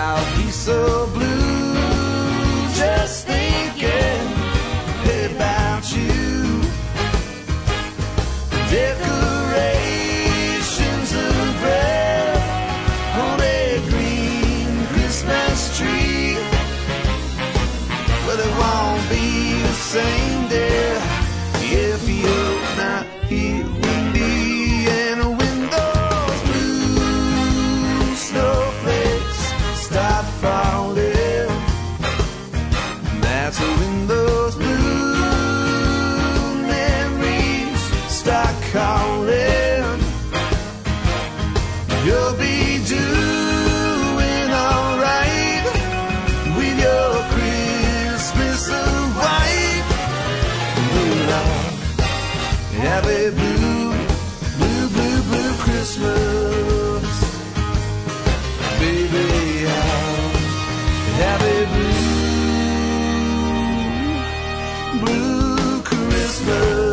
I'll be so blue just thinking about you. Decorations of red on a green Christmas tree. Well, it won't be the same day if you're not here with me. And when those blue snowflakes start falling, that's when those blue memories start calling. You'll be doing alright with your Christmas of white. Have a blue, blue, blue, blue Christmas. Baby, I'll have a blue, blue Christmas.